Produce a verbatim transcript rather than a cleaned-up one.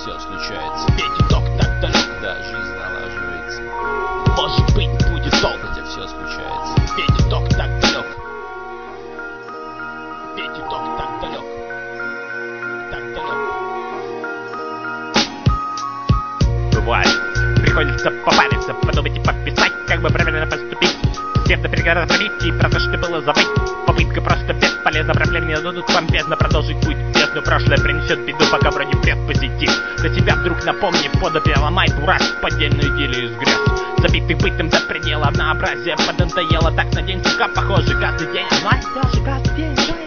все случается. Ведь ток так далек, да, жизнь налаживается. Может быть, будет ток, хотя все случается. Ведь ток так далек. Ведь ток так далек. Так далек. Бывает, приходится попариться, подумать и пописать, как бы правильно поступить. Системно переговорить и про то, что было забыть. Попытка просто бесполезна, проблем не дадут помпезно продолжить путь в бездну. Прошлое принесет беду, пока вроде предпозитив. Для тебя вдруг напомни, подопе ломай дурак, поддельную идею из грез. Забитых бытым до предела, однообразие поднадоело. Так на день сука похоже, каждый день. Знать даже каждый день.